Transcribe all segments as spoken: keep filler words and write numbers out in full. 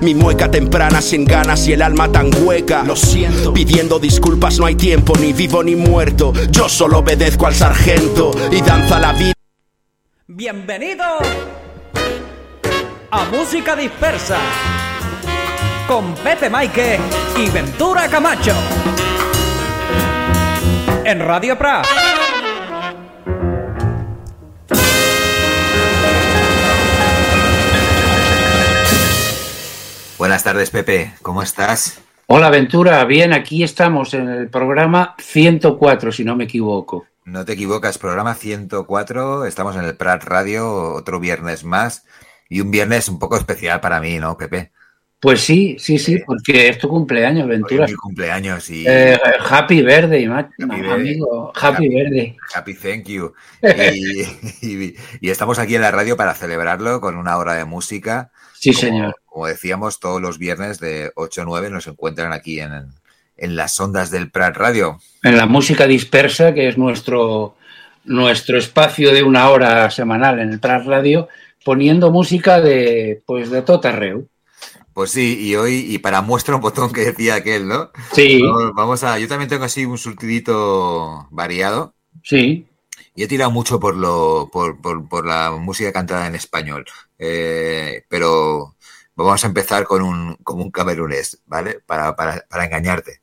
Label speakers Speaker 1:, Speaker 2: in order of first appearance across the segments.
Speaker 1: Mi mueca temprana sin ganas y el alma tan hueca. Lo siento. Pidiendo disculpas no hay tiempo, ni vivo ni muerto. Yo solo obedezco al sargento y danza la vida.
Speaker 2: Bienvenido a Música Dispersa con Pepe Maike y Ventura Camacho en Radio Prat.
Speaker 3: Buenas tardes, Pepe. ¿Cómo estás?
Speaker 4: Hola, Ventura. Bien, aquí estamos en el programa ciento cuatro, si no me equivoco.
Speaker 3: No te equivocas, programa ciento cuatro. Estamos en el Prat Radio, otro viernes más. Y un viernes un poco especial para mí, ¿no, Pepe?
Speaker 4: Pues sí, sí, sí, porque es tu cumpleaños, Ventura.
Speaker 3: Es mi cumpleaños y...
Speaker 4: Eh, happy birthday, ma-
Speaker 3: happy
Speaker 4: amigo. Happy, happy birthday.
Speaker 3: Happy thank you. Y, y, y estamos aquí en la radio para celebrarlo con una hora de música.
Speaker 4: Sí,
Speaker 3: como,
Speaker 4: señor.
Speaker 3: Como decíamos, todos los viernes de ocho a nueve nos encuentran aquí en, en las ondas del Prat Radio.
Speaker 4: En la Música Dispersa, que es nuestro, nuestro espacio de una hora semanal en el Prat Radio, poniendo música de, pues, de tot arreu.
Speaker 3: Pues sí, y hoy, y para muestra un botón que decía aquel, ¿no?
Speaker 4: Sí.
Speaker 3: Vamos, vamos a, yo también tengo así un surtidito variado.
Speaker 4: Sí.
Speaker 3: Y he tirado mucho por lo, por, por, por la música cantada en español. Eh, pero vamos a empezar con un, con un camerunés, ¿vale? Para, para, para engañarte.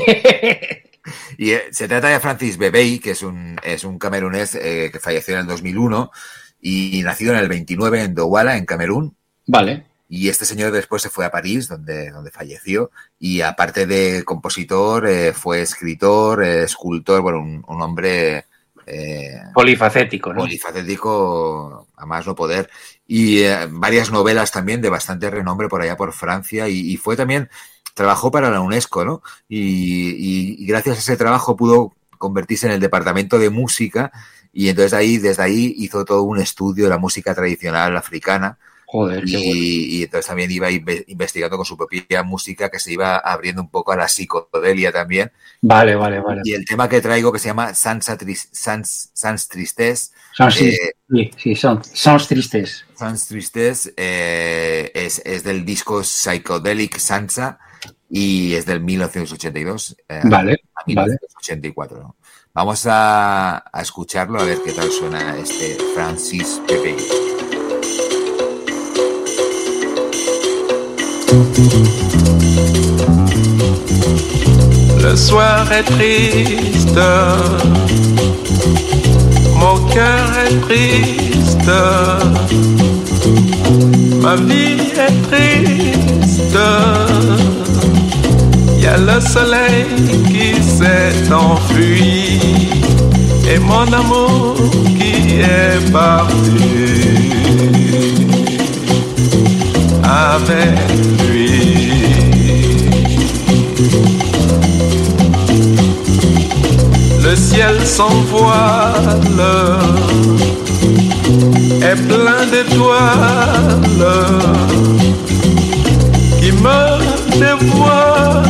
Speaker 3: Y eh, se trata de Francis Bebey, que es un, es un camerunés eh, que falleció en el dos mil uno y nacido en el veintinueve en Douala, en Camerún.
Speaker 4: Vale.
Speaker 3: Y este señor después se fue a París, donde, donde falleció. Y aparte de compositor, eh, fue escritor, eh, escultor, bueno, un, un hombre... Eh,
Speaker 4: polifacético, ¿no?
Speaker 3: Polifacético a más no poder. Y eh, varias novelas también de bastante renombre por allá por Francia. Y, y fue también... Trabajó para la UNESCO, ¿no? Y, y, y gracias a ese trabajo pudo convertirse en el departamento de música. Y entonces ahí, desde ahí hizo todo un estudio de la música tradicional africana.
Speaker 4: Joder,
Speaker 3: y,
Speaker 4: qué bueno.
Speaker 3: y entonces también iba investigando con su propia música, que se iba abriendo un poco a la psicodelia también.
Speaker 4: Vale, vale, vale.
Speaker 3: Y el tema que traigo, que se llama Sans, Sans, Sans Tristesse.
Speaker 4: Sans,
Speaker 3: eh,
Speaker 4: sí, sí, son Sans Tristes.
Speaker 3: Sans Tristesse eh, es, es del disco Psychedelic Sansa y es del mil novecientos ochenta y dos eh,
Speaker 4: vale,
Speaker 3: a mil novecientos ochenta y cuatro. ¿No? Vamos a, a escucharlo, a ver qué tal suena este Francis Bebey.
Speaker 5: Le soir est triste, mon cœur est triste, ma vie est triste, y a le soleil qui s'est enfui et mon amour qui est parti avec lui. Le ciel sans voile est plein d'étoiles qui me dévoilent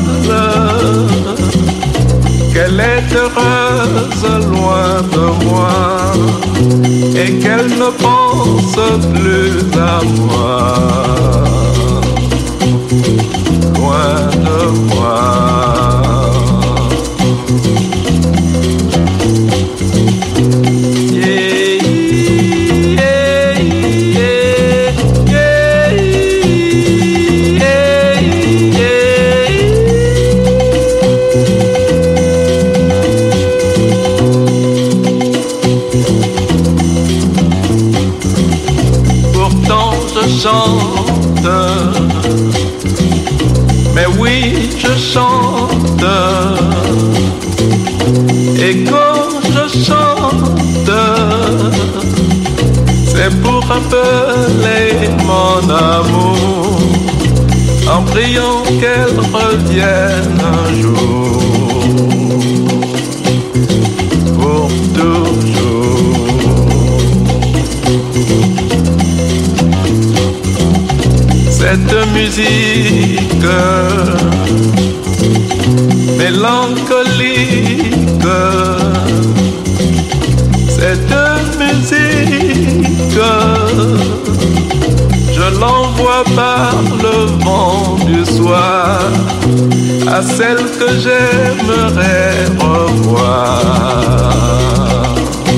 Speaker 5: qu'elle est heureuse loin de moi et qu'elle ne pense plus à moi, loin de moi. Chante, mais oui je chante, et quand je chante, c'est pour rappeler mon amour, en priant qu'elle revienne un jour, pour toujours. Cette musique mélancolique, cette musique, je l'envoie par le vent toi, à celle que j'aimerais revoir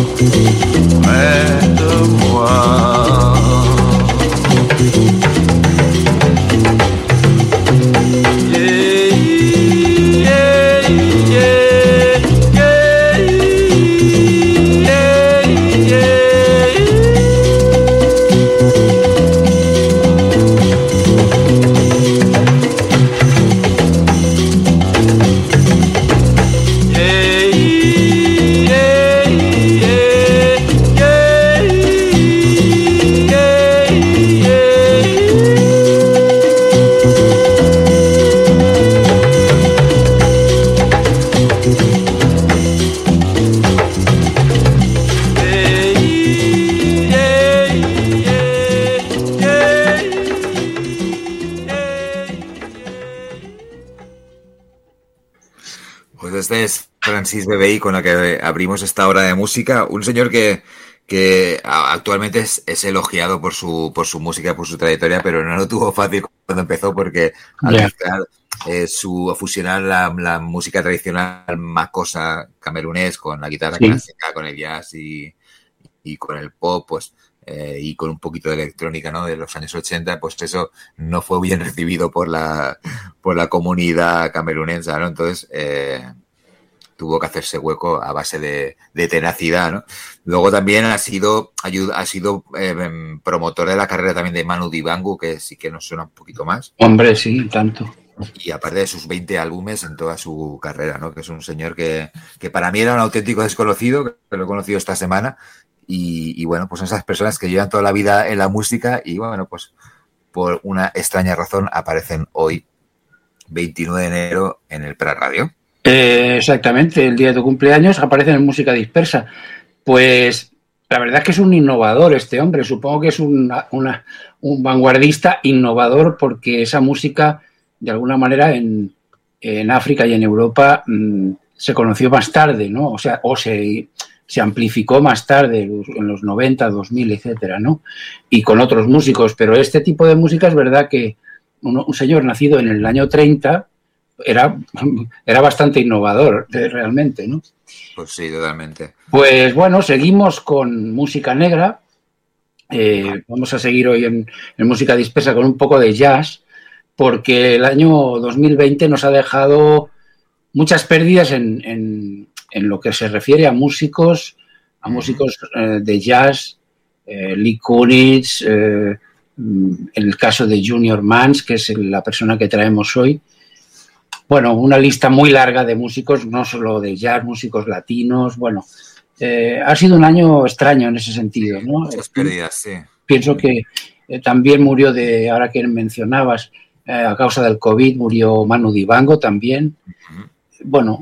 Speaker 5: près de moi. Yeah, yeah, yeah, yeah, yeah, yeah.
Speaker 3: Este es Francis Bebey, con la que abrimos esta hora de música. Un señor que, que actualmente es, es elogiado por su, por su música, por su trayectoria, pero no lo tuvo fácil cuando empezó, porque al
Speaker 4: Yeah.
Speaker 3: mezclar eh, su fusionar la, la música tradicional macosa camerunés con la guitarra
Speaker 4: Sí.
Speaker 3: clásica, con el jazz y, y con el pop, pues eh, y con un poquito de electrónica, ¿no?, de los años ochenta, pues eso no fue bien recibido por la por la comunidad camerunesa, ¿no? Entonces eh, tuvo que hacerse hueco a base de, de tenacidad, ¿no? Luego también ha sido ayuda, ha sido eh, promotor de la carrera también de Manu Dibango, que sí que nos suena un poquito más.
Speaker 4: Hombre, sí, tanto.
Speaker 3: Y aparte de sus veinte álbumes en toda su carrera, ¿no? Que es un señor que, que para mí era un auténtico desconocido, que lo he conocido esta semana. Y, y bueno, pues son esas personas que llevan toda la vida en la música y bueno, pues por una extraña razón aparecen hoy, veintinueve de enero, en el Prat Radio.
Speaker 4: Eh, exactamente, el día de tu cumpleaños aparecen en Música Dispersa. Pues la verdad es que es un innovador este hombre, supongo que es una, una, un vanguardista innovador, porque esa música, de alguna manera, en, en África y en Europa mmm, se conoció más tarde, ¿no? O sea, o se, se amplificó más tarde, en los noventa, dos mil, etcétera, ¿no? Y con otros músicos, pero este tipo de música es verdad que un, un señor nacido en el año treinta Era, era bastante innovador, realmente, ¿no?
Speaker 3: Pues sí, totalmente.
Speaker 4: Pues bueno, seguimos con música negra. Eh, vamos a seguir hoy en, en Música Dispersa con un poco de jazz, porque el año dos mil veinte nos ha dejado muchas pérdidas en, en, en lo que se refiere a músicos, a músicos eh, de jazz, eh, Lee Konitz, eh, en el caso de Junior Mans, que es la persona que traemos hoy. Bueno, una lista muy larga de músicos, no solo de jazz, músicos latinos. Bueno, eh, ha sido un año extraño en ese sentido, ¿no?
Speaker 3: Muchas pérdidas, sí.
Speaker 4: Pienso que eh, también murió, de, ahora que mencionabas, eh, a causa del COVID, murió Manu Dibango también. Uh-huh. Bueno,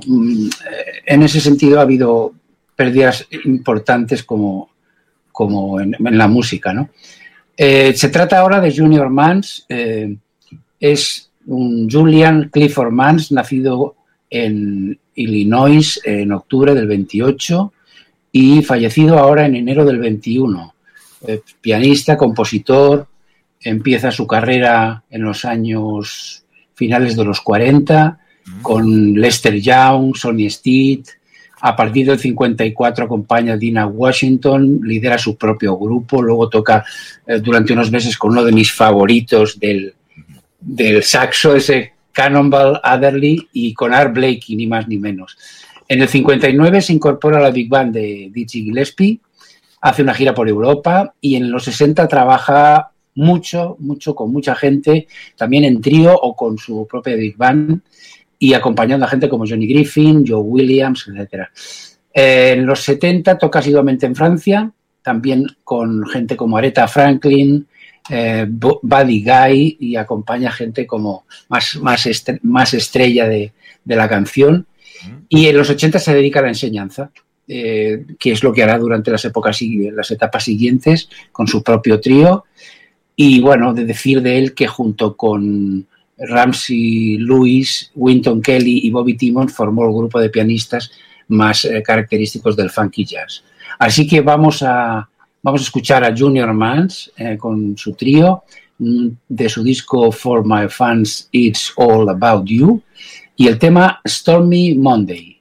Speaker 4: en ese sentido ha habido pérdidas importantes como, como en, en la música, ¿no? Eh, se trata ahora de Junior Mans. Eh, es un Julian Clifford Mans, nacido en Illinois en octubre del veintiocho y fallecido ahora en enero del veintiuno. Eh, pianista, compositor, empieza su carrera en los años finales de los cuarenta con Lester Young, Sonny Stitt. A partir del cincuenta y cuatro acompaña a Dinah Washington, lidera su propio grupo, luego toca eh, durante unos meses con uno de mis favoritos del del saxo, ese Cannonball Adderley, y con Art Blakey, ni más ni menos. En el cincuenta y nueve se incorpora a la Big Band de Dizzy Gillespie, hace una gira por Europa y en los sesenta trabaja mucho, mucho con mucha gente, también en trío o con su propia Big Band y acompañando a gente como Johnny Griffin, Joe Williams, etcétera. Eh, en los setenta toca asiduamente en Francia, también con gente como Aretha Franklin, Eh, Buddy Guy, y acompaña gente como más, más, estre- más estrella de, de la canción. Y en los ochenta se dedica a la enseñanza, eh, que es lo que hará durante las épocas las etapas siguientes con su propio trío. Y bueno, de decir de él que junto con Ramsey Lewis, Wynton Kelly y Bobby Timmons formó el grupo de pianistas más eh, característicos del funky jazz. Así que vamos a Vamos a escuchar a Junior Mans eh, con su trío de su disco For My Fans It's All About You, y el tema Stormy Monday.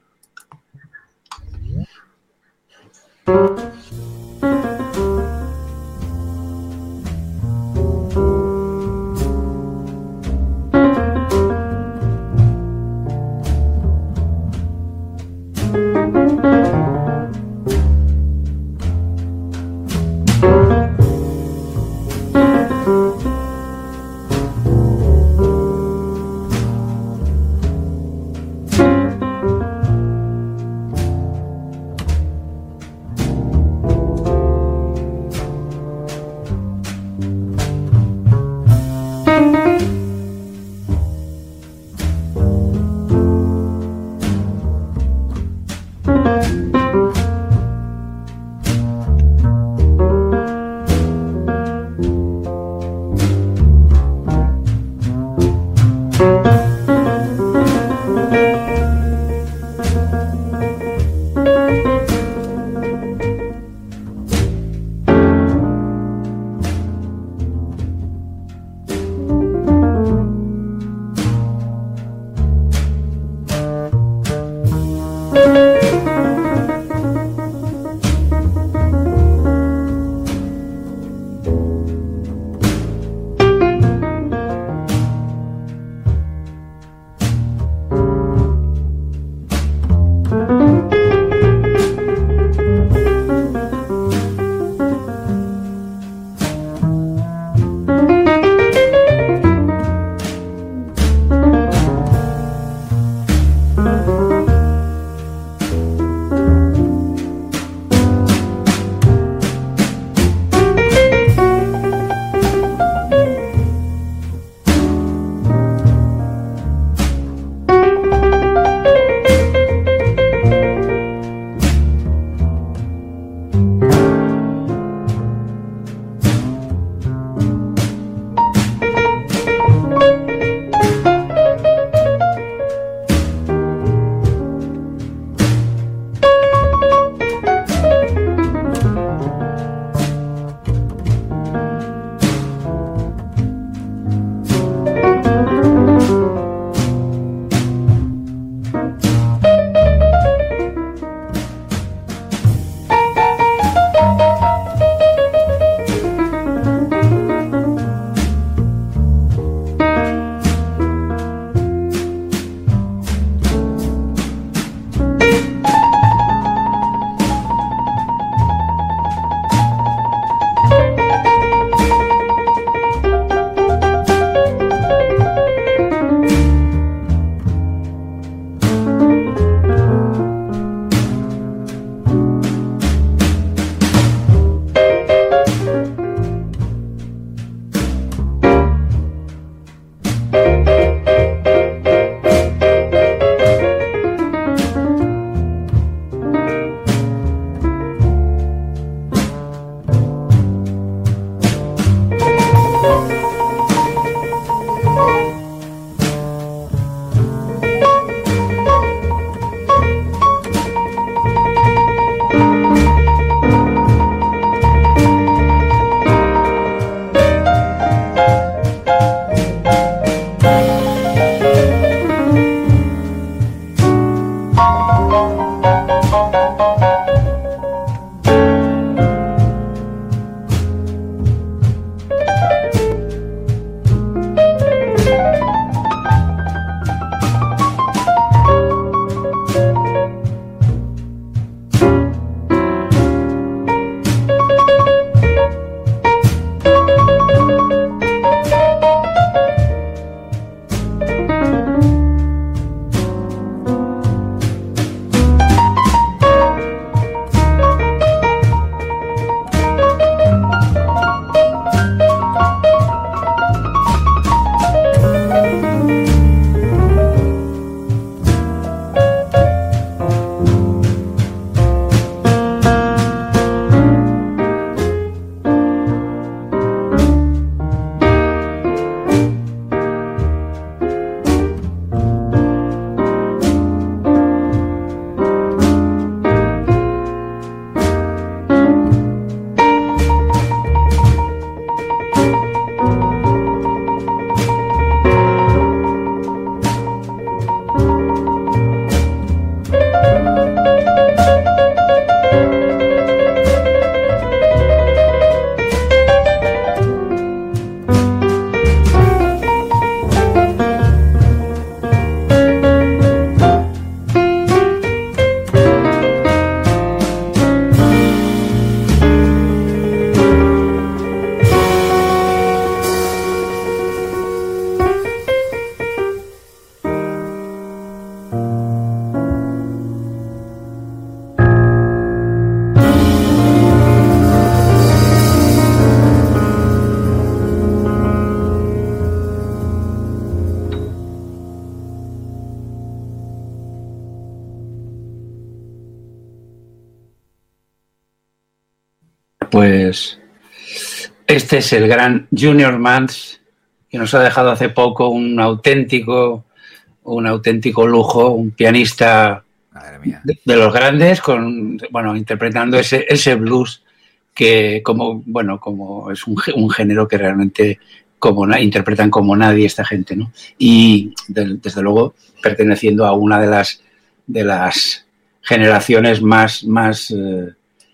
Speaker 4: pues este es el gran Junior Mans, que nos ha dejado hace poco un auténtico, un auténtico lujo, un pianista de, de los grandes, con, bueno, interpretando ese, ese blues que como, bueno, como es un, un género que realmente como na, interpretan como nadie esta gente, ¿no? Y de, desde luego perteneciendo a una de las de las generaciones más más eh,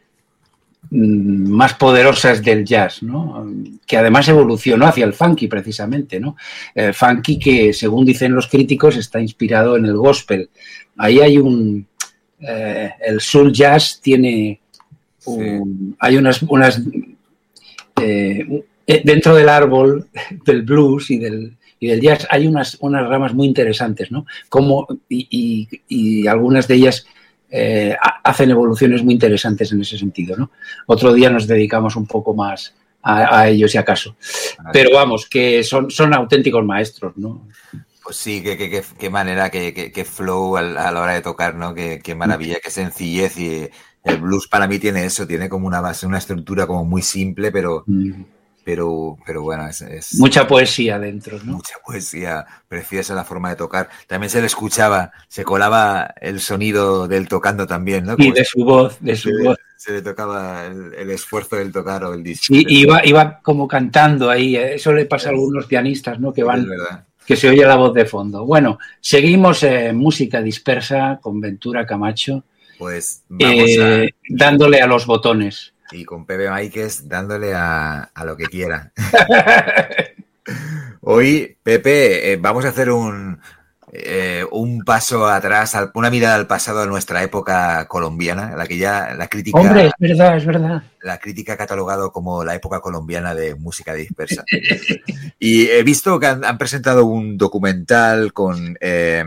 Speaker 4: más poderosas del jazz, ¿no? Que además evolucionó hacia el funky precisamente, ¿no? El funky que, según dicen los críticos, está inspirado en el gospel. Ahí hay un eh, el soul jazz tiene un, sí. hay unas unas eh, dentro del árbol del blues y del y del jazz hay unas unas ramas muy interesantes, ¿no? Como y, y, y algunas de ellas Eh, hacen evoluciones muy interesantes en ese sentido, ¿no? Otro día nos dedicamos un poco más a, a ellos, si acaso. Pero vamos, que son, son auténticos maestros, ¿no?
Speaker 3: Pues sí, qué, qué, qué manera, qué, qué, qué flow a la hora de tocar, ¿no? Qué, qué maravilla, qué sencillez. Y el blues para mí tiene eso, tiene como una base, una estructura como muy simple, pero... Mm. Pero, pero bueno, es, es...
Speaker 4: mucha poesía dentro, ¿no?
Speaker 3: Mucha poesía, preciosa la forma de tocar. También se le escuchaba, se colaba el sonido del tocando también, ¿no?
Speaker 4: Como y de su voz, de su
Speaker 3: se,
Speaker 4: voz.
Speaker 3: Se le tocaba el, el esfuerzo del tocar o el disco.
Speaker 4: Y iba, iba como cantando ahí, eso le pasa a algunos pianistas, ¿no? Que van, que se oye la voz de fondo. Bueno, seguimos en eh, música dispersa con Ventura Camacho.
Speaker 3: Pues vamos
Speaker 4: eh, a... dándole a los botones.
Speaker 3: Y con Pepe Máiquez dándole a, a lo que quiera. Hoy, Pepe, eh, vamos a hacer un, eh, un paso atrás, una mirada al pasado de nuestra época colombiana, la que ya la crítica...
Speaker 4: Hombre, es verdad, es verdad.
Speaker 3: La crítica ha catalogado como la época colombiana de música dispersa. Y he visto que han, han presentado un documental con... Eh,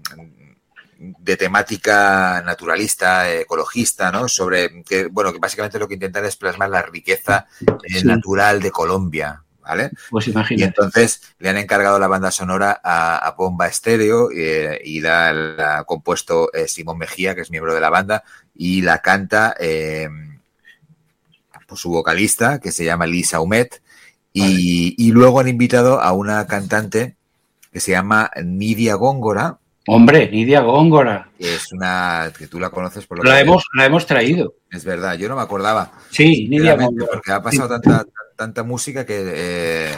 Speaker 3: de temática naturalista, ecologista, ¿no? Sobre que, bueno, que básicamente lo que intentan es plasmar la riqueza eh, sí. natural de Colombia, ¿vale?
Speaker 4: Pues imagínate.
Speaker 3: Y entonces le han encargado la banda sonora a, a Bomba Estéreo eh, y la, la ha compuesto eh, Simón Mejía, que es miembro de la banda, y la canta eh, pues, su vocalista, que se llama Lisa Humet, y, vale. y luego han invitado a una cantante que se llama Nidia Góngora.
Speaker 4: Hombre, Nidia Góngora.
Speaker 3: Que es una... que tú la conoces por lo
Speaker 4: la
Speaker 3: que...
Speaker 4: Hemos, la hemos traído.
Speaker 3: Es verdad, yo no me acordaba.
Speaker 4: Sí, Nidia Góngora.
Speaker 3: Porque ha pasado sí. tanta, tanta música que... Eh,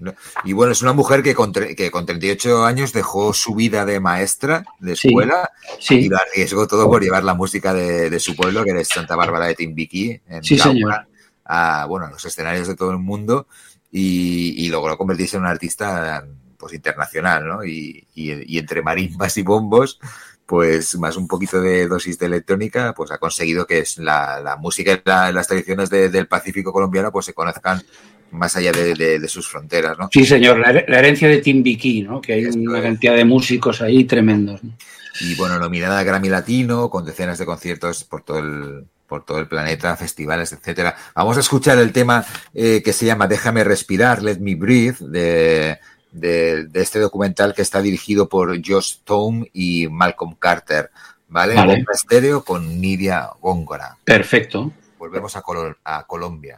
Speaker 3: y bueno, es una mujer que con, que con treinta y ocho años dejó su vida de maestra de escuela
Speaker 4: sí, sí.
Speaker 3: y lo arriesgó todo por llevar la música de, de su pueblo, que es Santa Bárbara de Timbiquí, en
Speaker 4: sí,
Speaker 3: Cauca, a bueno, los escenarios de todo el mundo y, y logró convertirse en una artista... pues internacional, ¿no? Y, y, y entre marimbas y bombos, pues más un poquito de dosis de electrónica, pues ha conseguido que es la, la música y la, las tradiciones de, del Pacífico colombiano pues se conozcan más allá de, de, de sus fronteras, ¿no?
Speaker 4: Sí, señor, la, la herencia de Timbiquí, ¿no? Que hay Esto una es. cantidad de músicos ahí tremendos, ¿no?
Speaker 3: Y bueno, nominada a Grammy Latino, con decenas de conciertos por todo el... por todo el planeta, festivales, etcétera. Vamos a escuchar el tema eh, que se llama Déjame respirar, Let Me Breathe, de... De, de este documental que está dirigido por Josh Thome y Malcolm Carter, ¿vale?
Speaker 4: vale.
Speaker 3: Bomba Estéreo con Nidia Góngora.
Speaker 4: Perfecto.
Speaker 3: Volvemos a, Col- a Colombia.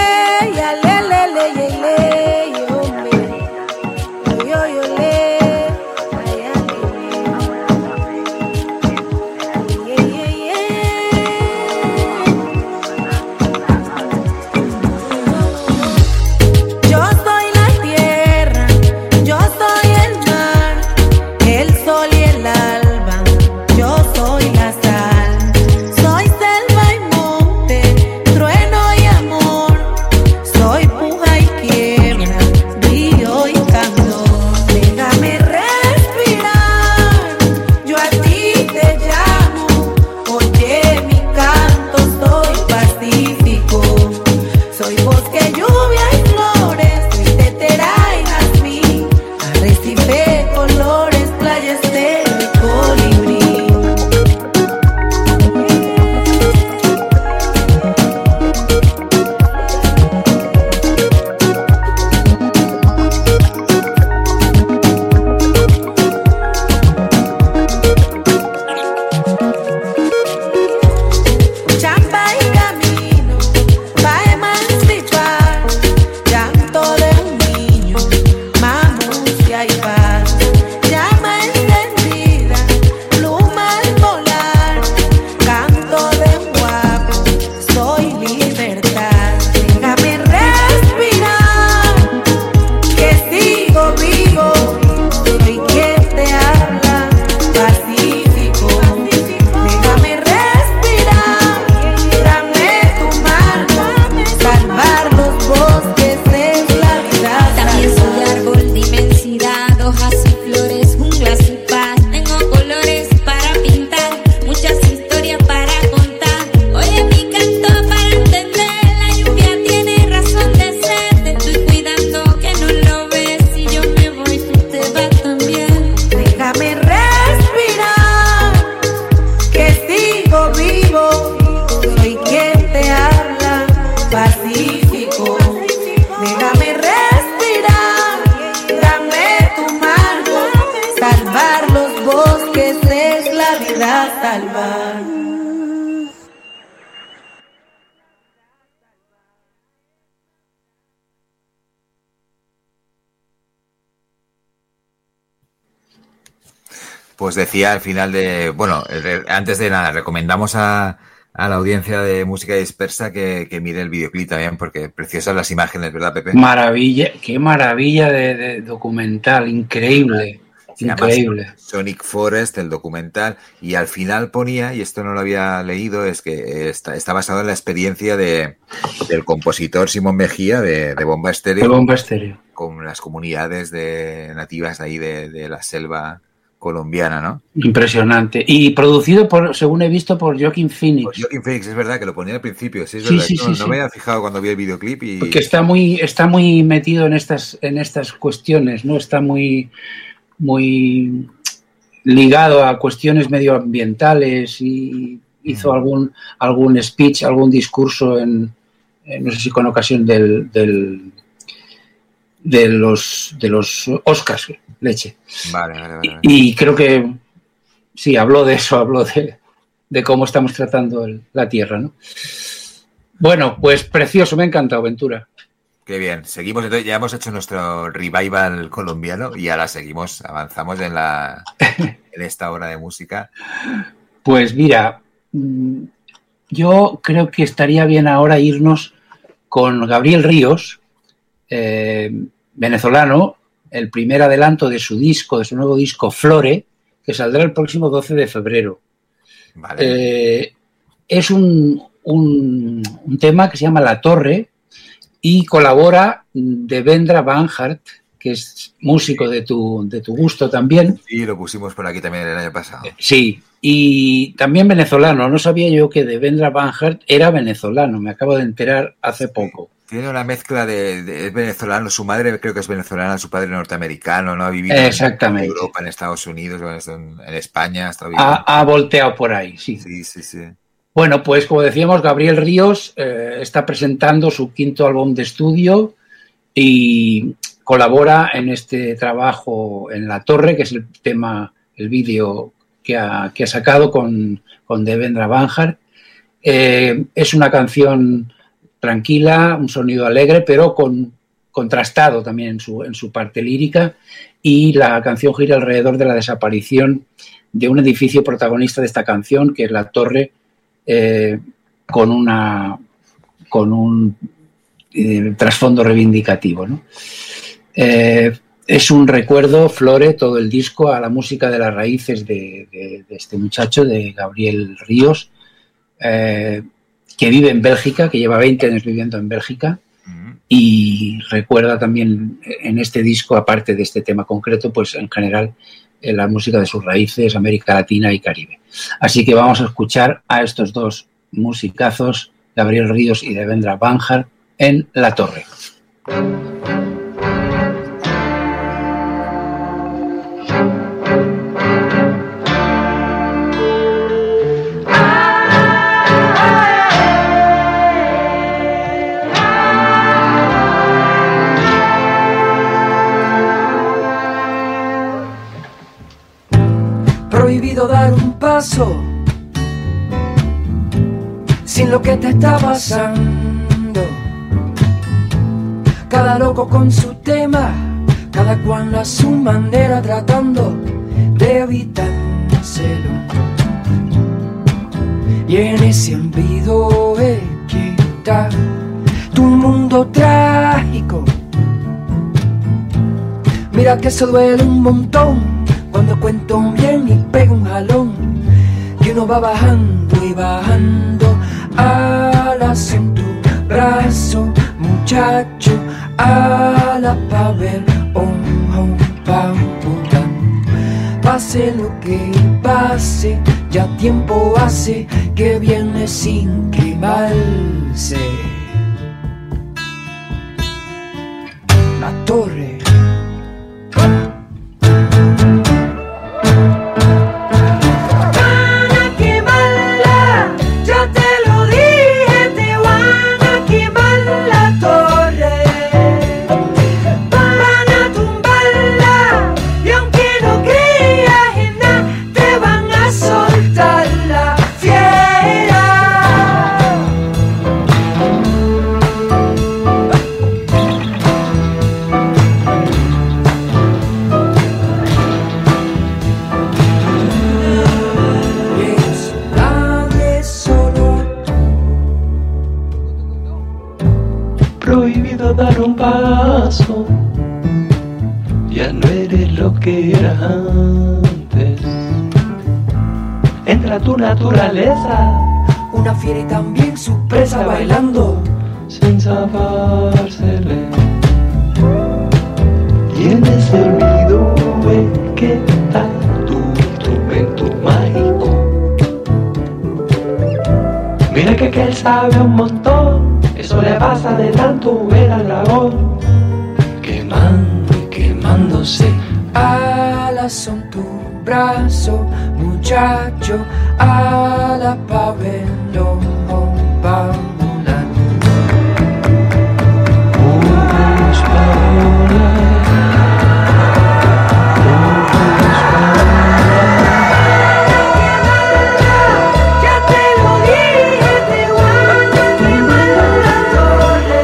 Speaker 6: Yo, yo, le. podrás salvar.
Speaker 3: Pues decía al final de... Bueno, antes de nada, recomendamos a, a la audiencia de Música Dispersa que, que mire el videoclip también, porque preciosas las imágenes, ¿verdad, Pepe?
Speaker 4: Maravilla, qué maravilla de, de documental, increíble,
Speaker 3: Se
Speaker 4: increíble.
Speaker 3: llama Sonic Forest, el documental, y al final ponía, y esto no lo había leído, es que está, está basado en la experiencia de, del compositor Simón Mejía de, de Bomba Estéreo.
Speaker 4: De Bomba Estéreo.
Speaker 3: Con las comunidades de, nativas ahí de, de la selva colombiana, ¿no?
Speaker 4: Impresionante. Y producido, por, según he visto, por Joaquin Phoenix.
Speaker 3: Por Joaquin Phoenix, es verdad que lo ponía al principio, sí, es
Speaker 4: sí,
Speaker 3: verdad.
Speaker 4: Sí,
Speaker 3: no
Speaker 4: sí,
Speaker 3: no
Speaker 4: sí.
Speaker 3: me había fijado cuando vi el videoclip y...
Speaker 4: Porque está muy, está muy metido en estas, en estas cuestiones, ¿no? Está muy, muy ligado a cuestiones medioambientales y hizo mm. algún, algún speech, algún discurso en, en no sé si con ocasión del, del de los de los Oscars, leche.
Speaker 3: Vale, vale, vale.
Speaker 4: Y, y creo que sí, habló de eso, habló de, de cómo estamos tratando el, la Tierra, ¿no? Bueno, pues precioso, me ha encantado, Ventura.
Speaker 3: Qué bien, seguimos, entonces ya hemos hecho nuestro revival colombiano y ahora seguimos, avanzamos en la en esta hora de música.
Speaker 4: Pues mira, yo creo que estaría bien ahora irnos con Gabriel Ríos, eh, venezolano, el primer adelanto de su disco, de su nuevo disco Flore, que saldrá el próximo doce de febrero.
Speaker 3: Vale.
Speaker 4: Eh, es un, un, un tema que se llama La Torre y colabora Devendra Banhart, que es músico de tu, de tu gusto también.
Speaker 3: Sí, lo pusimos por aquí también el año pasado.
Speaker 4: Sí, y también venezolano. No sabía yo que Devendra Banhart era venezolano, me acabo de enterar hace poco.
Speaker 3: Tiene una mezcla de, de es venezolano, su madre creo que es venezolana, su padre norteamericano, ¿no? Ha vivido
Speaker 4: Exactamente.
Speaker 3: en Europa, en Estados Unidos, en, en España. Está
Speaker 4: ha, ha volteado por ahí, sí.
Speaker 3: Sí, sí, sí.
Speaker 4: Bueno, pues como decíamos, Gabriel Ríos eh, está presentando su quinto álbum de estudio y colabora en este trabajo en La Torre, que es el tema, el vídeo que ha, que ha sacado con, con Devendra Banhart. Eh, es una canción tranquila, un sonido alegre, pero con, contrastado también en su, en su parte lírica, y la canción gira alrededor de la desaparición de un edificio protagonista de esta canción, que es La Torre, eh, con, una, con un eh, trasfondo reivindicativo, ¿no? Eh, es un recuerdo, Flore, todo el disco, a la música de las raíces de, de, de este muchacho, de Gabriel Ríos, eh, que vive en Bélgica, que lleva veinte años viviendo en Bélgica, uh-huh. Y recuerda también en este disco, aparte de este tema concreto, pues en general eh, la música de sus raíces, América Latina y Caribe. Así que vamos a escuchar a estos dos musicazos, Gabriel Ríos y Devendra Banhart, en La Torre.
Speaker 7: Prohibido dar un paso sin lo que te está pasando. Cada loco con su tema, cada cual a su manera tratando de evitárselo. Y en ese olvido es que está tu mundo trágico. Mira que eso duele un montón cuando cuento bien y pego un jalón, que uno va bajando y bajando alas en tu brazo, muchacho, alas pa' ver, om, om, pam, pam. Pase lo que pase, ya tiempo hace que viene sin quemarse. La Torre.
Speaker 8: Soltar
Speaker 5: dar un paso. Ya no eres lo que eras antes. Entra tu naturaleza,
Speaker 7: una fiera y también su presa bailando.
Speaker 5: sin sabérsele. Y en ese olvido es que está tu instrumento mágico. Mira que, que él sabe un montón, eso le pasa de tanto ver al dragón quemando y quemándose.
Speaker 7: Alas son tu brazo, muchacho, alas pa' verlo, pa' volar.
Speaker 5: Ojos pa' volar.
Speaker 7: Ya te lo dije, te voy a quemar la torre.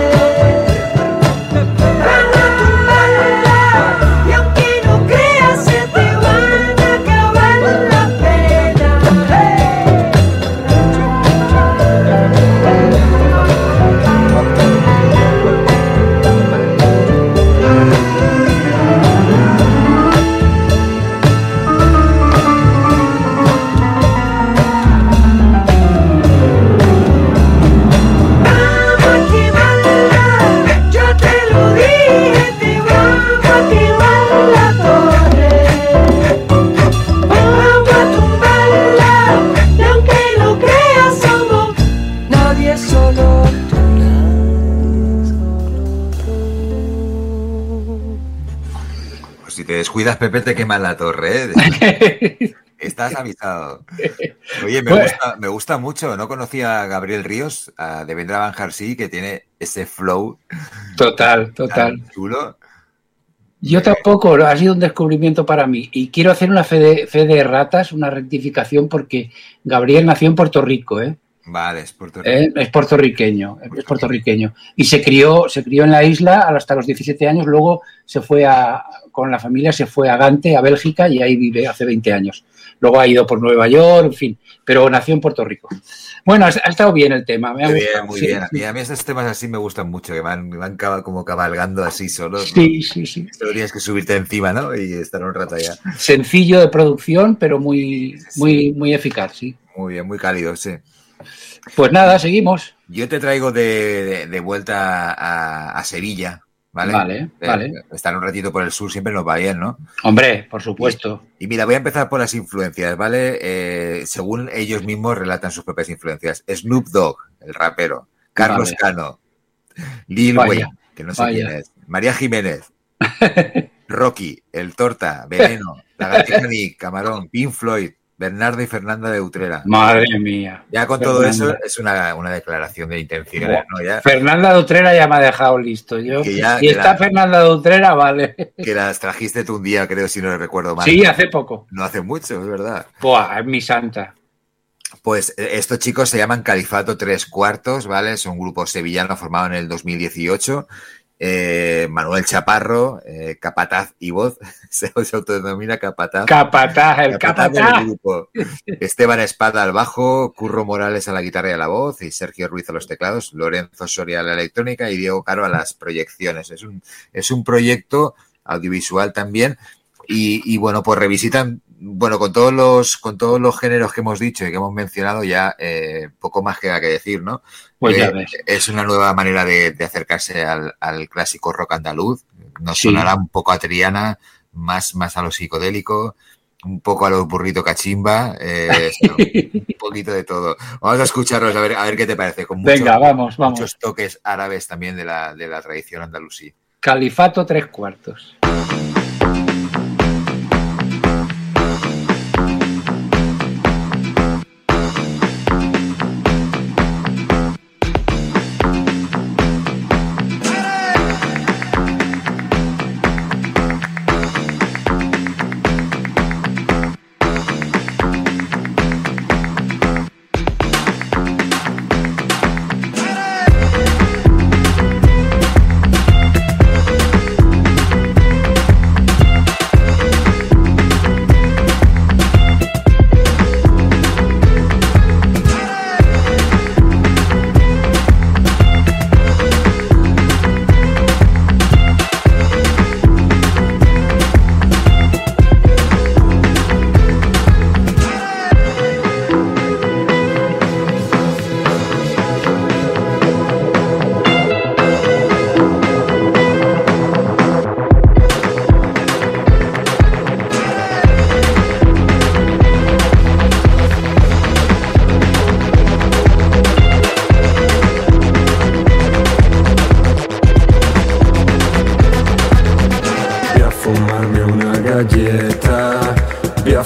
Speaker 7: Van a tumbarla y aunque no creas se te van a acabar las penas. Vamos a quemarla, ya te lo dije, te vamos a quemar la torre. Vamos a tumbarla, y aunque no creas somos nadie, solo tú.
Speaker 3: Pues si te descuidas, Pepe, te queman la torre, ¿eh? Estás avisado. Oye, me
Speaker 4: Bueno.
Speaker 3: gusta, me gusta mucho. No conocía a Gabriel Ríos, a Devendra Banjarsí, que tiene ese flow
Speaker 4: Total, total.
Speaker 3: tan chulo.
Speaker 4: Yo tampoco, ha sido un descubrimiento para mí. Y quiero hacer una fe de, fe de ratas, una rectificación, porque Gabriel nació en Puerto Rico, ¿eh?
Speaker 3: Vale, es Puerto Rico.
Speaker 4: Eh, Es puertorriqueño, es puertorriqueño. Y se crió, se crió en la isla hasta los diecisiete años, luego se fue a, con la familia, se fue a Gante, a Bélgica, y ahí vive hace veinte años. Luego ha ido por Nueva York, en fin, pero nació en Puerto Rico. Bueno, ha, ha estado bien el tema, me ha
Speaker 3: Muy
Speaker 4: gustado.
Speaker 3: bien, muy
Speaker 4: sí,
Speaker 3: bien.
Speaker 4: sí.
Speaker 3: Y a mí esos temas así me gustan mucho, que van, van cab- como cabalgando así solos. ¿no?
Speaker 4: Sí, sí, sí.
Speaker 3: Solo tienes que subirte encima, ¿no? Y estar un rato allá.
Speaker 4: Sencillo de producción, pero muy, muy, muy eficaz, sí.
Speaker 3: Muy bien, muy cálido, sí.
Speaker 4: Pues nada, seguimos.
Speaker 3: Yo te traigo de, de- de vuelta a, a Sevilla, ¿vale?
Speaker 4: Vale,
Speaker 3: Eh,
Speaker 4: vale.
Speaker 3: Estar un ratito por el sur siempre nos va bien, ¿no?
Speaker 4: Hombre, por supuesto.
Speaker 3: Y mira, voy a empezar por las influencias, ¿vale? Eh, según ellos mismos relatan sus propias influencias. Snoop Dogg, el rapero. Carlos
Speaker 4: Vale.
Speaker 3: Cano. Lil
Speaker 4: Vaya,
Speaker 3: Wayne, que no sé
Speaker 4: vaya.
Speaker 3: quién es. María Jiménez. Rocky, El Torta, Veneno, Lagartija Nick, Camarón, Pink Floyd, Bernardo y Fernanda de Utrera.
Speaker 4: Madre mía.
Speaker 3: Ya con todo
Speaker 4: Fernanda.
Speaker 3: eso es una, una declaración de intenciones, ¿no? Ya
Speaker 4: Fernanda de Utrera ya me ha dejado listo. Yo,
Speaker 3: Que ya-
Speaker 4: y
Speaker 3: que
Speaker 4: está
Speaker 3: la-
Speaker 4: Fernanda de Utrera, vale.
Speaker 3: que las trajiste tú un día, creo, si no recuerdo mal.
Speaker 4: Sí, hace poco.
Speaker 3: No hace mucho, es verdad.
Speaker 4: Buah, es mi santa.
Speaker 3: Pues eh, estos chicos se llaman Califato Tres Cuartos, ¿vale? Es un grupo sevillano formado en el dos mil dieciocho. Eh, Manuel Chaparro, eh, capataz y voz, se, se autodenomina capataz.
Speaker 4: Capataz, el
Speaker 3: Capataz del
Speaker 4: capataz.
Speaker 3: grupo. Esteban Espada al bajo, Curro Morales a la guitarra y a la voz, y Sergio Ruiz a los teclados, Lorenzo Soria a la electrónica y Diego Caro a las proyecciones. Es un, es un proyecto audiovisual también. Y, y bueno, pues revisitan, bueno, con todos los, con todos los géneros que hemos dicho y que hemos mencionado, ya eh, poco más queda que decir, ¿no?
Speaker 4: Pues ya
Speaker 3: Eh,
Speaker 4: ves.
Speaker 3: Es una nueva manera de, de acercarse al, al clásico rock andaluz. Nos
Speaker 4: Sí.
Speaker 3: sonará un poco a Triana, más, más a lo psicodélico, un poco a lo burrito cachimba, eh, un poquito de todo. Vamos a escucharlos a ver, a ver qué te parece. Con muchos,
Speaker 4: Venga, vamos, vamos.
Speaker 3: muchos toques árabes también de la, de la tradición andalusí.
Speaker 4: Califato Tres Cuartos.
Speaker 7: Vamos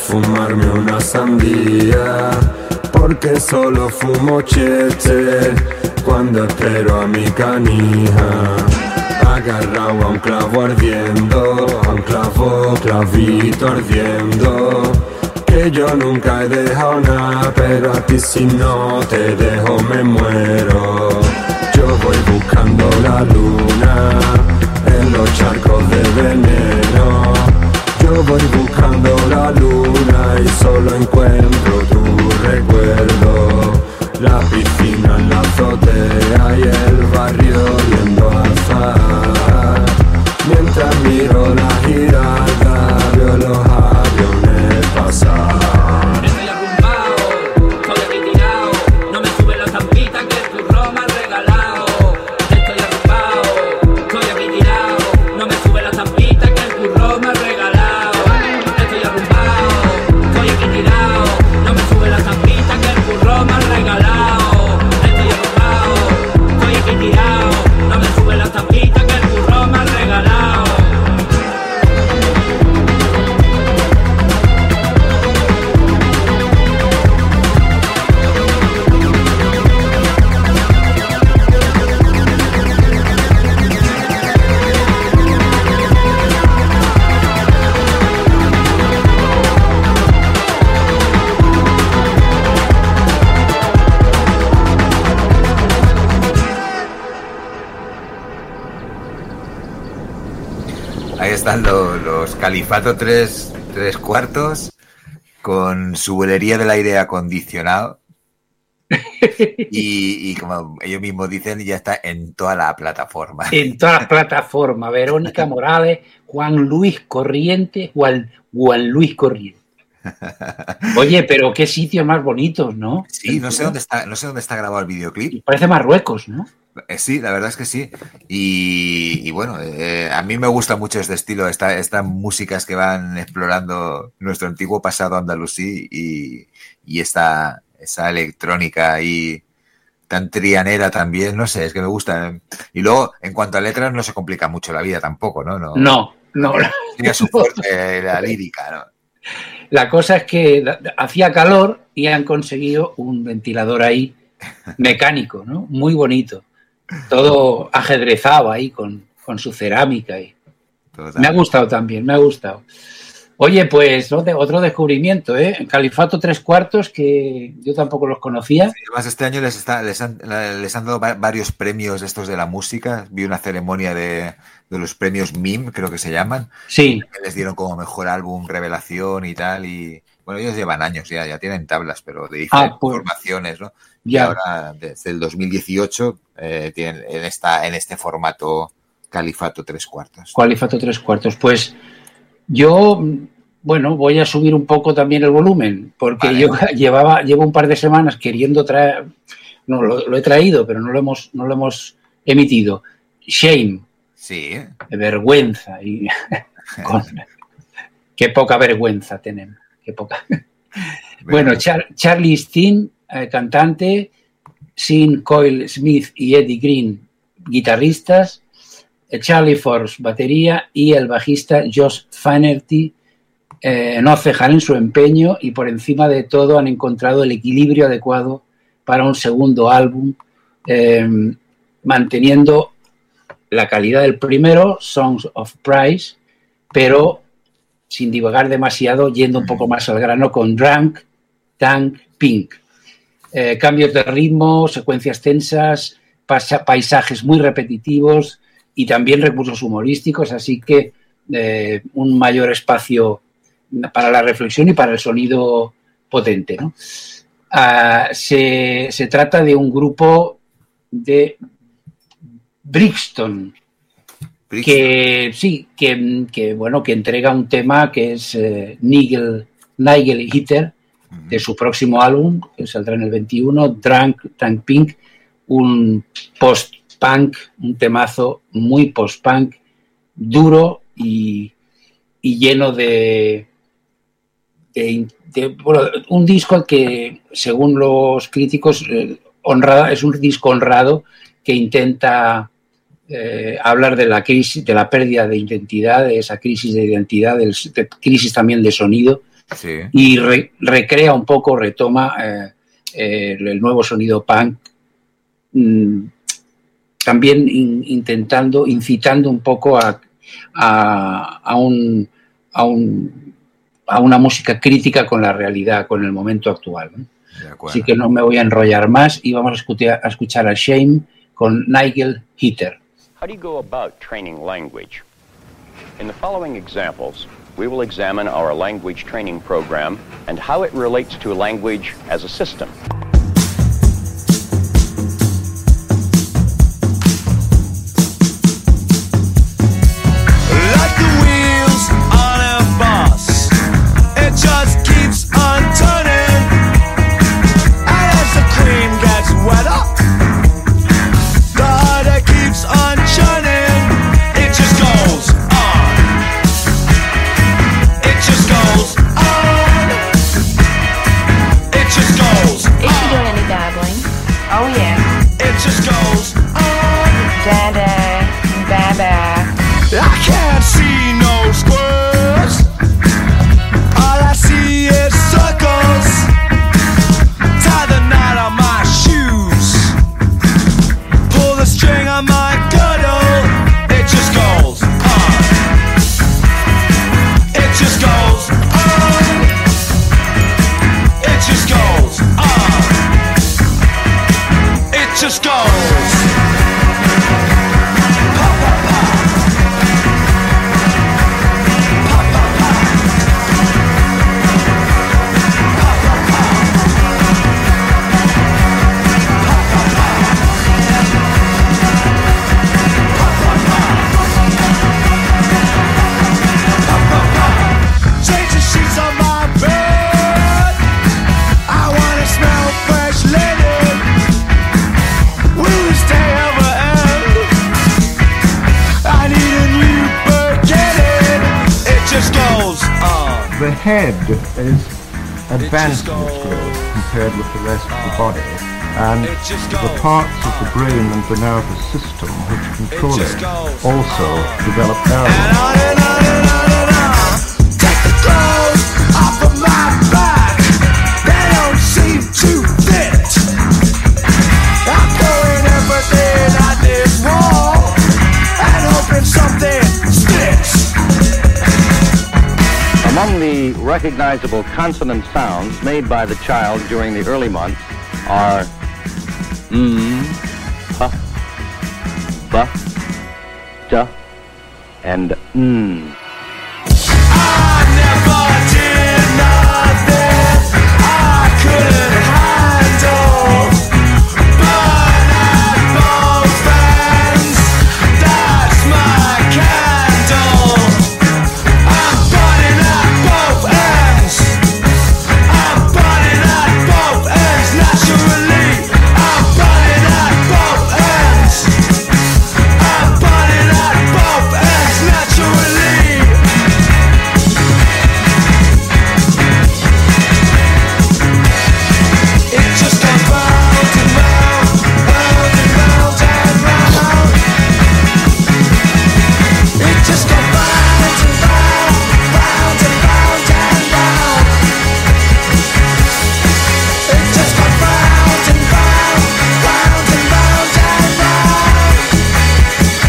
Speaker 5: fumarme una sandía, porque solo fumo cheche cuando espero a mi canija. Agarrado a un clavo ardiendo, a un clavo, clavito ardiendo, que yo nunca he dejado nada, pero a ti si no te dejo me muero. Yo voy buscando la luna en los charcos de veneno. Yo voy buscando la luna y solo encuentro tu recuerdo. La piscina en la azotea y el barrio oliendo a azahar. Mientras miro la girada veo los aviones pasar.
Speaker 6: Estoy arrumbado, estoy aquí tirado, no me sube la zampita que el curro me ha regalado. Estoy arrumbado, estoy aquí tirado, no me sube la zampita que el curro me ha regalado. Estoy arrumbado, estoy aquí tirado, no me sube la zampita que el curro me ha regalado. Estoy arrumbado, estoy aquí tirado, no me sube la zampita que el curro me ha regalado.
Speaker 3: Ahí están los, los Califato tres, tres cuartos con su bulería del aire acondicionado y, y como ellos mismos dicen, ya está en toda la plataforma.
Speaker 4: En todas las plataformas. Verónica Morales, Juan Luis Corriente, Juan, Juan Luis Corriente. Oye, pero qué sitios más bonitos, ¿no?
Speaker 3: Sí, no sé dónde está, no sé dónde está grabado el videoclip.
Speaker 4: Parece Marruecos, ¿no?
Speaker 3: Eh, sí, la verdad es que sí. Y, y bueno, eh, a mí me gusta mucho este estilo, esta, estas músicas que van explorando nuestro antiguo pasado andalusí y, y esta, esa electrónica ahí tan trianera también, no sé, es que me gusta. Y luego, en cuanto a letras, no se complica mucho la vida tampoco, ¿no? No,
Speaker 4: no. no
Speaker 3: tiene su fuerte la lírica, ¿no?
Speaker 4: La cosa es que hacía calor y han conseguido un ventilador ahí mecánico, ¿no? Muy bonito. Todo ajedrezado ahí con, con su cerámica. Y... Me ha gustado también, me ha gustado. Oye, pues otro descubrimiento, ¿eh? Califato tres cuartos, que yo tampoco los conocía.
Speaker 3: Sí, además, este año les, está, les, han, les han dado varios premios estos de la música. Vi una ceremonia de, de los premios M I M, creo que se llaman.
Speaker 4: Sí.
Speaker 3: Que les dieron como mejor álbum, revelación y tal. Y bueno, ellos llevan años ya, ya tienen tablas, pero de diferentes
Speaker 4: ah, pues,
Speaker 3: formaciones, ¿no?
Speaker 4: Ya.
Speaker 3: Y ahora, desde el dos mil dieciocho, eh, tienen en, esta, en este formato Califato tres cuartos.
Speaker 4: Califato tres cuartos. Pues yo, bueno, voy a subir un poco también el volumen, porque vale. yo llevaba, llevo un par de semanas queriendo traer, no, lo, lo he traído, pero no lo hemos, no lo hemos emitido. Shame.
Speaker 3: Sí.
Speaker 4: De vergüenza. Y con, qué poca vergüenza tenemos. Qué poca. Bueno, Char, Charlie Steen, eh, cantante, Sean Coyle Smith y Eddie Green, guitarristas, Charlie Force, batería, y el bajista Josh Fanerty eh, no cejan en su empeño y por encima de todo han encontrado el equilibrio adecuado para un segundo álbum, eh, manteniendo la calidad del primero, Songs of Price, pero sin divagar demasiado, yendo un poco más al grano con Drunk, Tank, Pink. Eh, cambios de ritmo, secuencias tensas, paisajes muy repetitivos y también recursos humorísticos, así que eh, un mayor espacio para la reflexión y para el sonido potente, ¿no? Uh, se, se trata de un grupo de Brixton, Brixton. que sí, que, que bueno, que entrega un tema que es eh, Nigel, Nigel Hitter, uh-huh. de su próximo álbum, que saldrá en el veintiuno, Drunk, Tank Pink, un post-punk, un temazo muy post-punk, duro y, y lleno de, de, de bueno, un disco que, según los críticos, eh, honrada, es un disco honrado que intenta eh, hablar de la crisis, de la pérdida de identidad, de esa crisis de identidad, de, de crisis también de sonido,
Speaker 3: Sí.
Speaker 4: Y re, recrea un poco, retoma eh, eh, el nuevo sonido punk, mmm, también in, intentando, incitando un poco a, a, a, un, a, un, a una música crítica con la realidad, con el momento actual, ¿no? Así que no me voy a enrollar más y vamos a escuchar, a, escuchar a Shame con Nigel Heater.
Speaker 8: How do you go about training language? In the following examples, we will examine our language training program and how it relates to language as a system.
Speaker 9: Like the wheels on a bus, it just keeps on turning. And as the cream gets wetter, the harder it keeps on churning. It just goes on. It just goes on. It just goes on.
Speaker 10: Is she doing any dabbling? Oh yeah.
Speaker 9: It just goes on.
Speaker 10: Dada, baba.
Speaker 9: I can't see no squares. All I see is circles. Tie the knot on my shoes. Pull the string on my girdle. It just goes on. It just goes on. It just goes on. It just goes. Change the sheets on my bed. I wanna smell fresh linen. Will this day ever end? I need a new beginning. It just goes on.
Speaker 11: The head is advanced in its growth compared with the rest of the body, and the parts of the brain and the nervous system which control it also develop early.
Speaker 9: And on and on and on and on. Take the clothes off of my back. They don't seem to fit. I'm throwing everything at this wall and hoping something sticks.
Speaker 8: Among the recognizable consonant sounds made by the child during the early months are mm, pa, ba, da, and mm.
Speaker 9: I never did nothing I couldn't handle. Burn at both ends, that's my candle. I'm burning at both ends. I'm burning at both ends naturally. I'm burning at both ends. I'm burning at both ends naturally. It just goes round and round, round and round and round. It just goes round and round, round and round and round. It just goes round and round, round and round and round.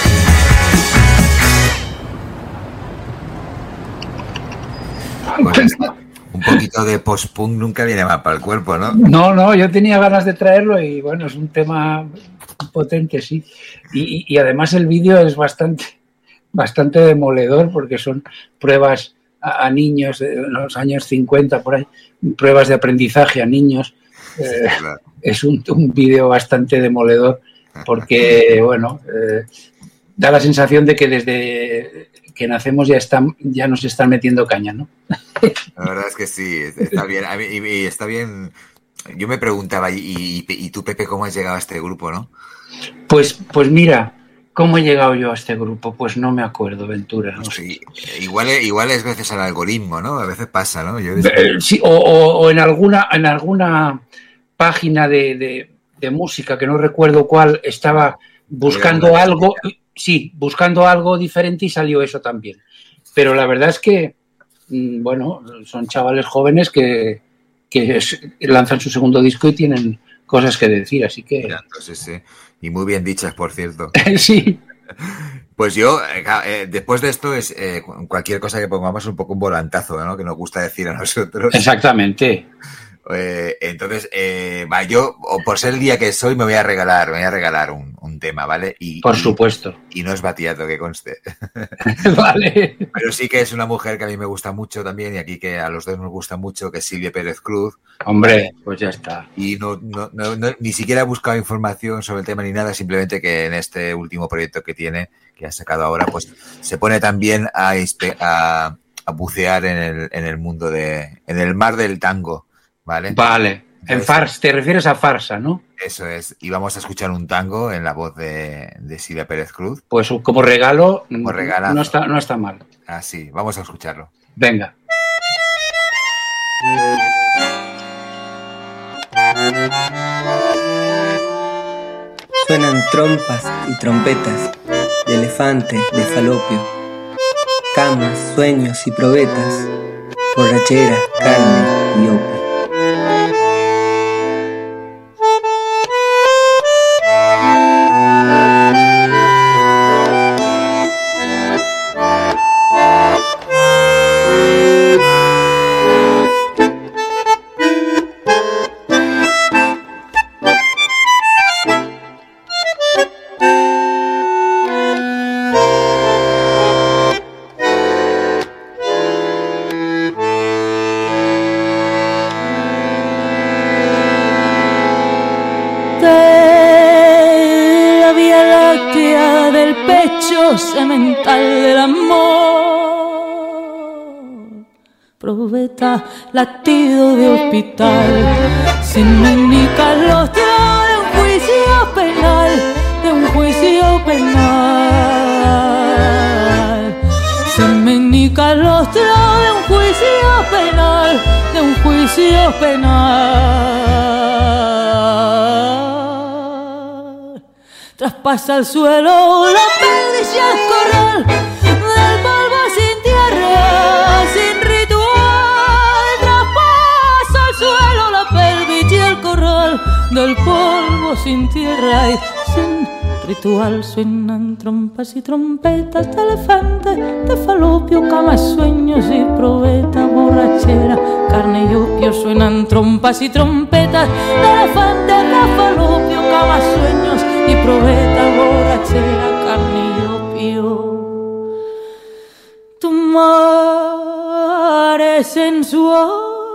Speaker 3: Pues, un poquito de post-punk nunca viene mal para el cuerpo, ¿no?
Speaker 4: No, no, yo tenía ganas de traerlo y bueno, es un tema potente, sí. Y, y, y además el vídeo es bastante, bastante demoledor porque son pruebas a, a niños de los años cincuenta, por ahí, pruebas de aprendizaje a niños. Eh,
Speaker 3: Claro.
Speaker 4: es un, un vídeo bastante demoledor porque, bueno, eh, da la sensación de que desde que nacemos ya están, ya nos están metiendo caña, ¿no?
Speaker 3: La verdad es que sí, está bien. A mí- y, y está bien. Yo me preguntaba, ¿y, y, y tú, Pepe, cómo has llegado a este grupo, no?
Speaker 4: Pues, pues mira, ¿cómo he llegado yo a este grupo? Pues no me acuerdo, Ventura. No sé.
Speaker 3: Sí, igual, igual es gracias al algoritmo, ¿no? A veces pasa, ¿no? Yo
Speaker 4: Eh, sí, o, o- o en alguna, en alguna página de, de- de música que no recuerdo cuál, estaba buscando
Speaker 3: Era una
Speaker 4: algo, sí, buscando algo diferente y salió eso también. Pero la verdad es que bueno, son chavales jóvenes que, que lanzan su segundo disco y tienen cosas que decir, así que...
Speaker 3: Entonces, sí. Y muy bien dichas, por cierto.
Speaker 4: Sí.
Speaker 3: Pues yo, eh, después de esto, es eh, cualquier cosa que pongamos es un poco un volantazo, ¿no? Que nos gusta decir a nosotros.
Speaker 4: Exactamente.
Speaker 3: Eh, entonces, eh, va, yo, o por ser el día que soy, me voy a regalar, me voy a regalar un, un tema, ¿vale? Y,
Speaker 4: por
Speaker 3: y,
Speaker 4: supuesto.
Speaker 3: Y no es Battiato, que conste.
Speaker 4: Vale.
Speaker 3: Pero sí que es una mujer que a mí me gusta mucho también, y aquí que a los dos nos gusta mucho, que es Silvia Pérez Cruz.
Speaker 4: Hombre,
Speaker 3: ¿vale?
Speaker 4: Pues ya está.
Speaker 3: Y no, no, no, no, ni siquiera he buscado información sobre el tema ni nada, simplemente que en este último proyecto que tiene, que ha sacado ahora, pues se pone también a, a, a bucear en el, en el mundo de, en el mar del tango. Vale.
Speaker 4: Vale. En farsa, te refieres a farsa, ¿no?
Speaker 3: Eso es. Y vamos a escuchar un tango en la voz de, de Silvia Pérez Cruz.
Speaker 4: Pues como regalo,
Speaker 3: como regalazo.
Speaker 4: no está, no está mal.
Speaker 3: Ah, sí. Vamos a escucharlo.
Speaker 4: Venga.
Speaker 12: Suenan trompas y trompetas de elefante, de falopio, camas, sueños y probetas, borrachera, carne y opio.
Speaker 13: Semental del amor, probeta, latido de hospital, sin ni calostro de un juicio penal, de un juicio penal, sin ni calostro de un juicio penal, de un juicio penal. Traspasa el suelo la perdiz y el corral del polvo sin tierra, sin ritual. Traspasa el suelo la pelvis y el corral del polvo sin tierra y sin ritual. Suenan trompas y trompetas de elefante, de falopio, camas, sueños y probeta, borrachera, carne y opio. Suenan trompas y trompetas de elefante, de falopio, camas, sueños y probeta, borrachera, carne y opio. Tu mar es sensual,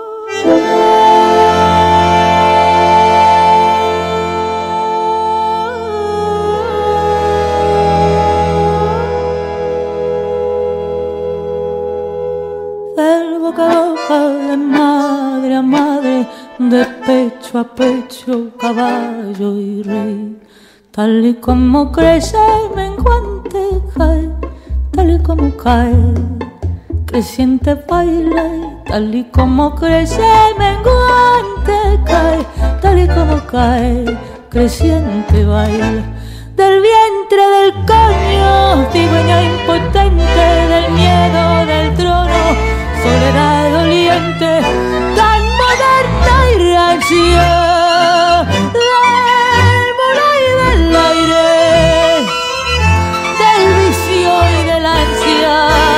Speaker 13: del boca a boca, de madre a madre, de pecho a pecho, caballo y rey. Tal y como crece menguante cae, tal y como cae, creciente baila. Tal y como crece menguante cae, tal y como cae, creciente baila. Del vientre del coño, cigüeña impotente, del miedo del trono, soledad doliente, tan moderna y rancia. Del aire, del vicio y del ansia,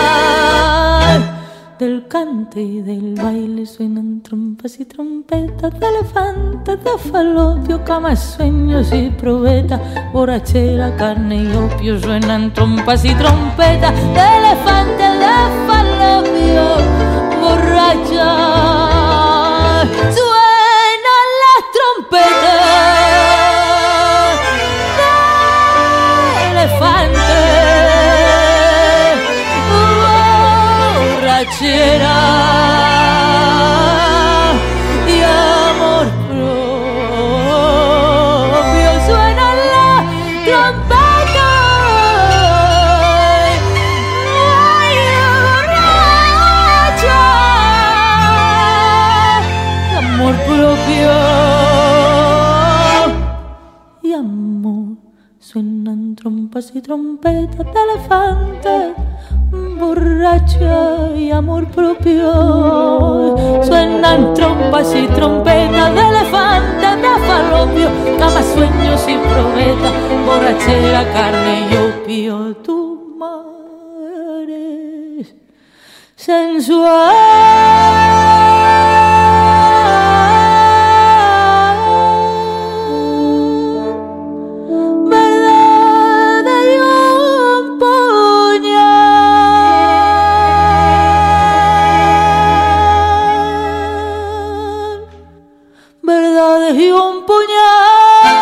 Speaker 13: del cante y del baile. Suenan trompas y trompetas de elefantes, de falopio, camas, sueños y probeta, borrachera, carne y opio. Suenan trompas y trompetas de elefantes, de falopio, borracha. Suenan las trompetas elefante, borrachera y amor propio. Suena la trompeta, ay, borracha y amor propio y amor. Suenan trompas y trompetas de elefante, borracha y amor propio. Suenan trompas y trompetas de elefante, de falopio, camas, sueños y probetas, borrachera, carne y opio. Tu madre sensual. Y un puñal.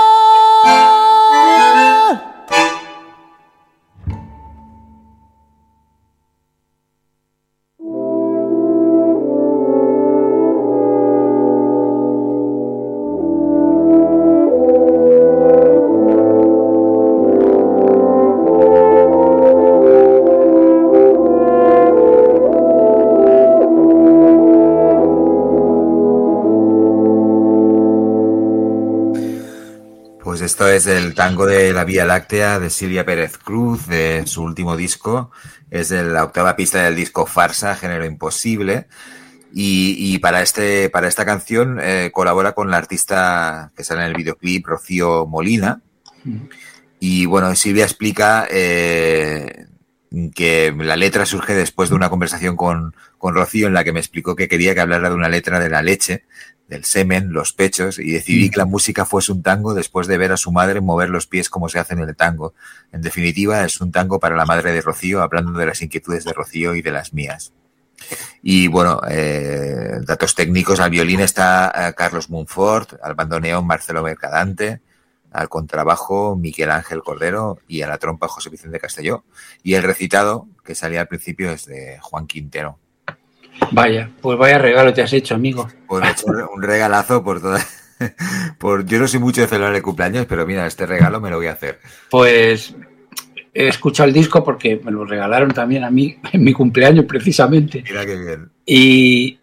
Speaker 3: Esto es el tango de la Vía Láctea de Silvia Pérez Cruz, de su último disco. Es de la octava pista del disco Farsa, Género Imposible. Y, y para este para esta canción eh, colabora con la artista que sale en el videoclip, Rocío Molina. Y bueno, Silvia explica eh, que la letra surge después de una conversación con, con Rocío en la que me explicó que quería que hablara de una letra de la leche, del semen, los pechos, y decidí que la música fuese un tango después de ver a su madre mover los pies como se hace en el tango. En definitiva, es un tango para la madre de Rocío, hablando de las inquietudes de Rocío y de las mías. Y bueno, eh, datos técnicos: al violín está eh, Carlos Monfort, al bandoneón Marcelo Mercadante, al contrabajo Miguel Ángel Cordero y a la trompa José Vicente Castelló. Y el recitado, que salía al principio, es de Juan Quintero.
Speaker 4: Vaya, pues vaya regalo te has hecho, amigo.
Speaker 3: Pues he hecho un regalazo por toda... por Yo no soy mucho de celebrar el cumpleaños, pero mira, este regalo me lo voy a hacer.
Speaker 4: Pues he escuchado el disco porque me lo regalaron también a mí en mi cumpleaños precisamente.
Speaker 3: Mira qué bien.
Speaker 4: Y,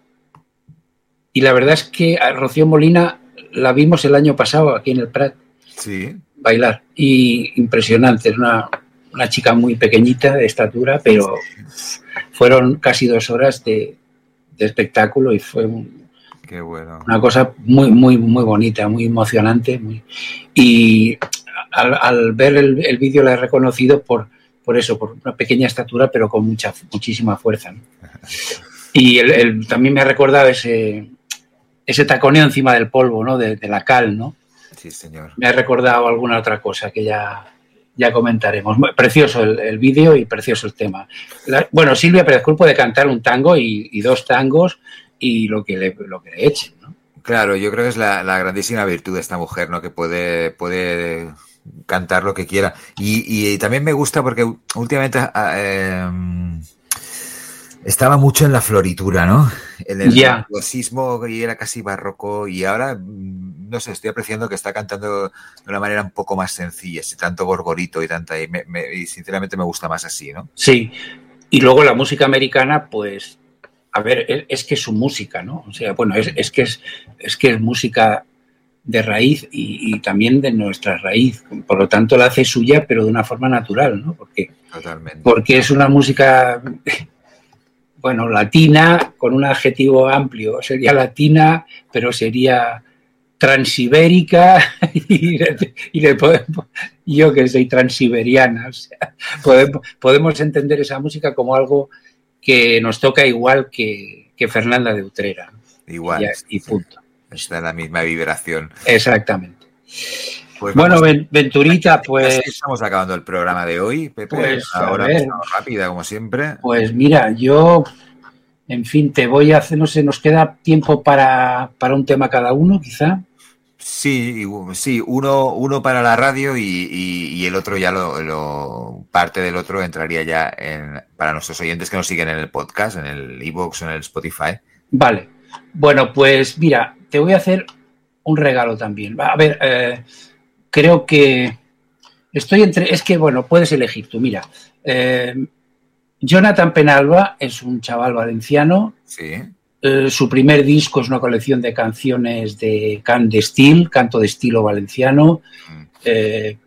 Speaker 4: y la verdad es que a Rocío Molina la vimos el año pasado aquí en el Prat.
Speaker 3: Sí.
Speaker 4: Bailar. Y impresionante, es una, una chica muy pequeñita de estatura, pero fueron casi dos horas de... de espectáculo y fue un,
Speaker 3: Qué bueno.
Speaker 4: una cosa muy muy muy bonita, muy emocionante, muy... y al, al ver el, el vídeo la he reconocido por por eso, por una pequeña estatura pero con mucha muchísima fuerza, ¿no? Y el, el, también me ha recordado ese ese taconeo encima del polvo, ¿no? De, de la cal, ¿no?
Speaker 3: Sí, señor.
Speaker 4: Me ha recordado alguna otra cosa que ya Ya comentaremos. Precioso el, el vídeo y precioso el tema. La, bueno, Silvia Pérez Cruz puede cantar un tango y, y dos tangos y lo que le, lo que le echen, ¿no?
Speaker 3: Claro, yo creo que es la, la grandísima virtud de esta mujer, ¿no? Que puede, puede cantar lo que quiera. Y, y, y también me gusta porque últimamente eh, estaba mucho en la floritura, ¿no? En el
Speaker 4: yeah.
Speaker 3: virtuosismo, y era casi barroco, y ahora, no sé, estoy apreciando que está cantando de una manera un poco más sencilla, sin tanto gorgorito y tanta, y, me, me, y sinceramente me gusta más así, ¿no?
Speaker 4: Sí, y luego la música americana, pues, a ver, es, es que es su música, ¿no? O sea, bueno, es, es que es, es que es música de raíz y, y también de nuestra raíz, por lo tanto la hace suya, pero de una forma natural, ¿no? Porque,
Speaker 3: Totalmente.
Speaker 4: Porque es una música... Bueno, latina, con un adjetivo amplio. Sería latina, pero sería transibérica y, y le podemos, yo que soy transiberiana. O sea, podemos, podemos entender esa música como algo que nos toca igual que, que Fernanda de Utrera.
Speaker 3: Igual.
Speaker 4: Y, y punto.
Speaker 3: Está en la misma vibración.
Speaker 4: Exactamente.
Speaker 3: Pues
Speaker 4: bueno,
Speaker 3: vamos,
Speaker 4: Venturita, pues...
Speaker 3: Estamos acabando el programa de hoy, Pepe.
Speaker 4: Pues,
Speaker 3: ahora
Speaker 4: ver,
Speaker 3: rápida, como siempre.
Speaker 4: Pues mira, yo, en fin, te voy a hacer, no sé, nos queda tiempo para, para un tema cada uno, quizá.
Speaker 3: Sí, sí, uno, uno para la radio y, y, y el otro ya lo, lo, parte del otro entraría ya en, para nuestros oyentes que nos siguen en el podcast, en el iVoox o en el Spotify.
Speaker 4: Vale. Bueno, pues mira, te voy a hacer un regalo también. A ver, eh, creo que estoy entre... Es que, bueno, puedes elegir tú. Mira, eh, Jonathan Penalba es un chaval valenciano.
Speaker 3: Sí.
Speaker 4: Eh, su primer disco es una colección de canciones de cant de estil, canto de estilo valenciano. Eh,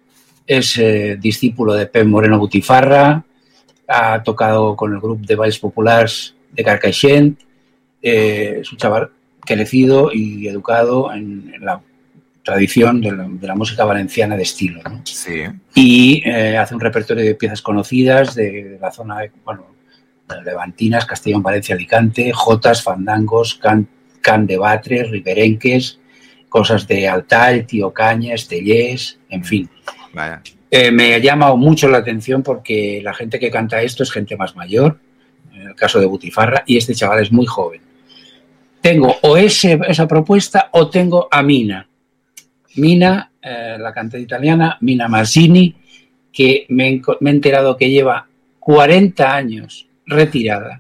Speaker 4: es eh, discípulo de Pep Moreno Butifarra, ha tocado con el grupo de Balls Populars de Carcaixent, eh, es un chaval crecido y educado en, en la tradición de la, de la música valenciana de estilo, ¿no?
Speaker 3: Sí.
Speaker 4: Y eh, hace un repertorio de piezas conocidas de, de la zona, de, bueno, levantinas, Castellón, Valencia, Alicante, jotas, fandangos, can, can de batre, riberenques, cosas de Altall, Tío Caña, Estellés, en fin.
Speaker 3: Vaya.
Speaker 4: Eh, me ha llamado mucho la atención porque la gente que canta esto es gente más mayor, en el caso de Butifarra, y este chaval es muy joven. Tengo o ese, esa propuesta o tengo a Mina. Mina, eh, la cantante italiana, Mina Mazzini, que me he, me he enterado que lleva cuarenta años retirada.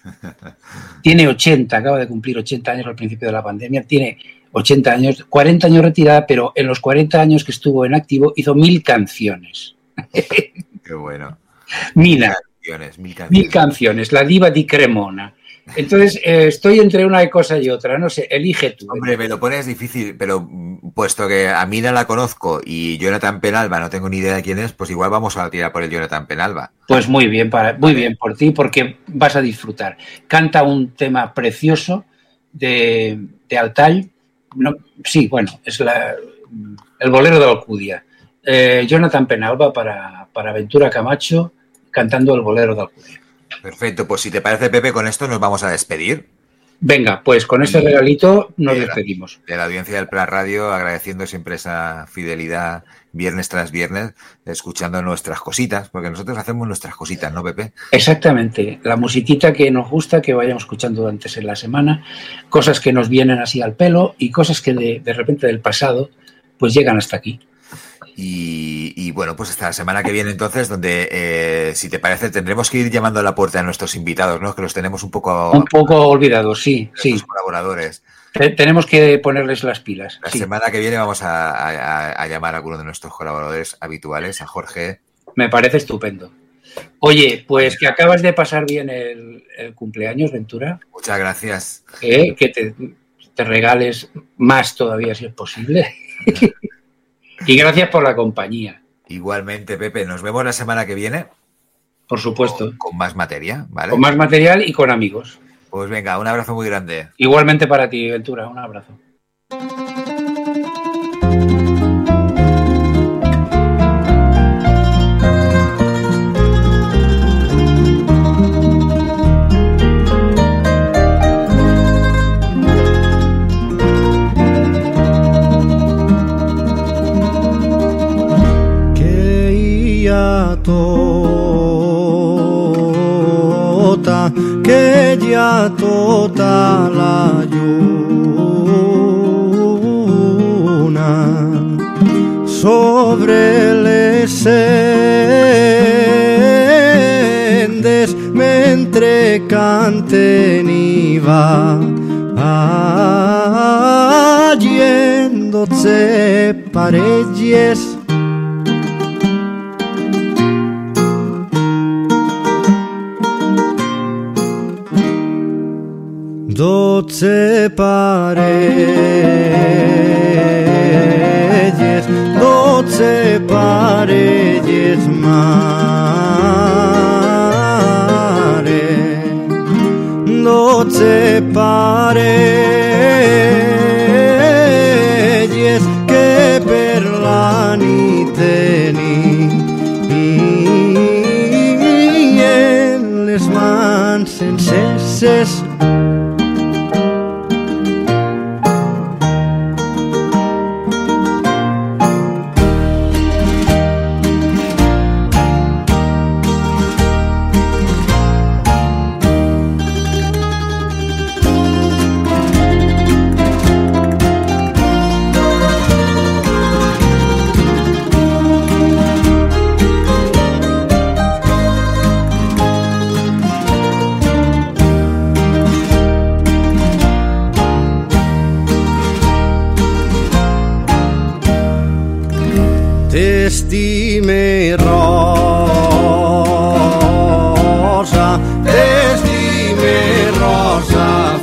Speaker 4: Tiene ochenta, acaba de cumplir ochenta años al principio de la pandemia, tiene ochenta años, cuarenta años retirada, pero en los cuarenta años que estuvo en activo hizo mil canciones.
Speaker 3: Qué bueno.
Speaker 4: Mina.
Speaker 3: Mil canciones, mil canciones.
Speaker 4: Mil canciones, la diva di Cremona. Entonces, eh, estoy entre una cosa y otra, no sé, elige tú.
Speaker 3: Hombre, me lo pones difícil, pero puesto que a Mina la conozco y Jonathan Penalba no tengo ni idea de quién es, pues igual vamos a tirar por el Jonathan Penalba.
Speaker 4: Pues muy bien, para, muy bien por ti, porque vas a disfrutar. Canta un tema precioso de, de Altall. No, sí, bueno, es la, el bolero de Alcudia. Eh, Jonathan Penalba para, para Ventura Camacho cantando el bolero de Alcudia.
Speaker 3: Perfecto, pues si te parece, Pepe, con esto nos vamos a despedir.
Speaker 4: Venga, pues con este regalito nos despedimos.
Speaker 3: De la audiencia del Plan Radio, agradeciendo siempre esa fidelidad viernes tras viernes, escuchando nuestras cositas, porque nosotros hacemos nuestras cositas, ¿no, Pepe?
Speaker 4: Exactamente, la musiquita que nos gusta, que vayamos escuchando antes en la semana, cosas que nos vienen así al pelo y cosas que de, de repente del pasado pues llegan hasta aquí.
Speaker 3: Y, y bueno, pues hasta la semana que viene entonces, donde eh, si te parece tendremos que ir llamando a la puerta a nuestros invitados, ¿no? Que los tenemos un poco...
Speaker 4: Un poco olvidados, sí, sí.
Speaker 3: Colaboradores.
Speaker 4: Tenemos que ponerles las pilas.
Speaker 3: La
Speaker 4: sí.
Speaker 3: semana que viene vamos a, a, a llamar a alguno de nuestros colaboradores habituales, a Jorge.
Speaker 4: Me parece estupendo. Oye, pues que acabas de pasar bien el, el cumpleaños, Ventura.
Speaker 3: Muchas gracias.
Speaker 4: Eh, que te, te regales más todavía si es posible. Y gracias por la compañía.
Speaker 3: Igualmente, Pepe. Nos vemos la semana que viene.
Speaker 4: Por supuesto.
Speaker 3: Con, con más materia, ¿vale?
Speaker 4: Con más material y con amigos.
Speaker 3: Pues venga, un abrazo muy grande.
Speaker 4: Igualmente para ti, Ventura. Un abrazo.
Speaker 14: Tota, que ya tota la lluna sobre les sendes mentre canten i va en dotze parelles. Dotze parelles, dotze parelles mare, dotze parelles que per la nit tenien les mans enceses. T'estime rosa, t'estime rosa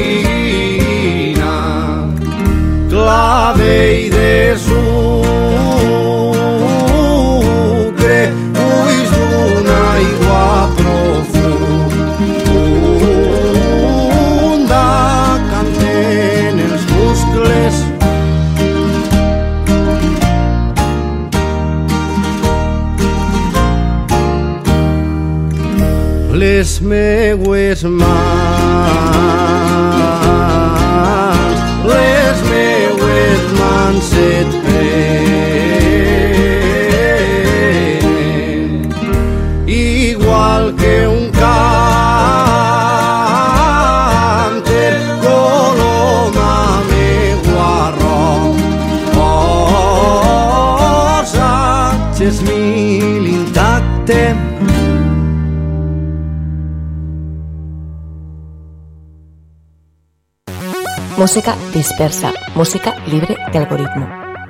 Speaker 14: fina, clavell de su les meues mans, les meues mans et prenen, igual que un cànter coloma meua rosa, gesmil intacte.
Speaker 15: Música dispersa, música libre de algoritmo.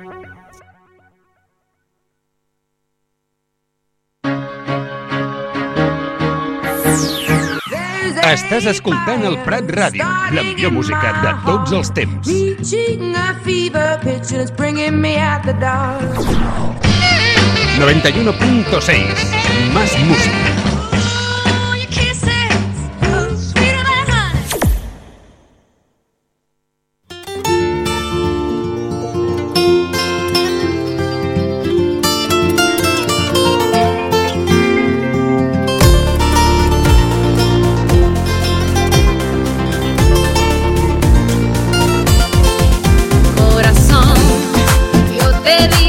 Speaker 16: Estàs escoltant el Prat Ràdio, la millor música de tots els temps. noventa y uno punto seis, más música.
Speaker 17: Corazón, yo te di